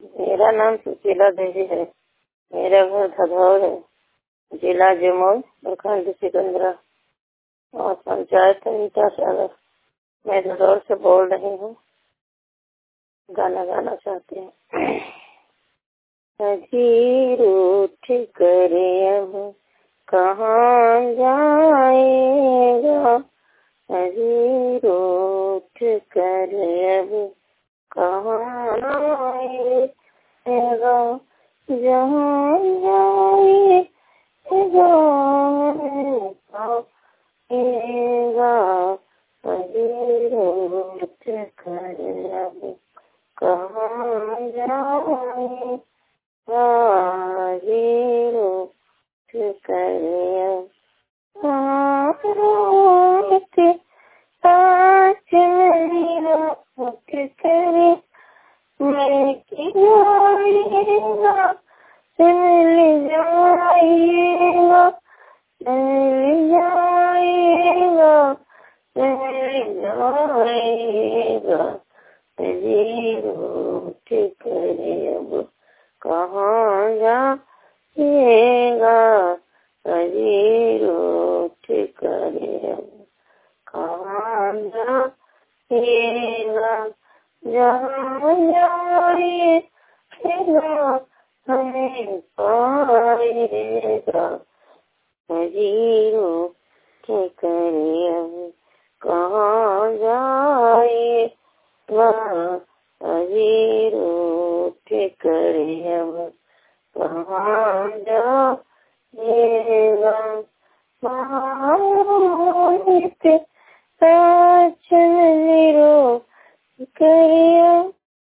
मेरा नाम सुशीला देवी है। मेरा घर धधौर है, जिला जमुई, प्रखंड सिकंदरा और पंचायत नीता सागर। मैं धधौर से बोल रही हूँ। गाना गाना चाहती हूँ। अजीर उठ करे अब कहाँ जाएगा, अजीर उठ करे अब कहाँ आएगा, जहाँ जाएगा आएगा, अजीर उठ करे अब कहाँ जाएगा, अजीर उठ करे अब रोते आज मेरी रात करे मैं जाएगा, मिल जाएगा, मिल जाएगा, मिल जाएगा, अजीर उठ करे अब कहाँ जाएगा, अजीर उठ करे अब कहाँ जाएगा, जहाँ जाएगा हमें पाएगा, अजीर उठ करे अब कहाँ जाएगा, अजीर उठ करे अब कहाँ जाएगा, मारते साचन निरो करिया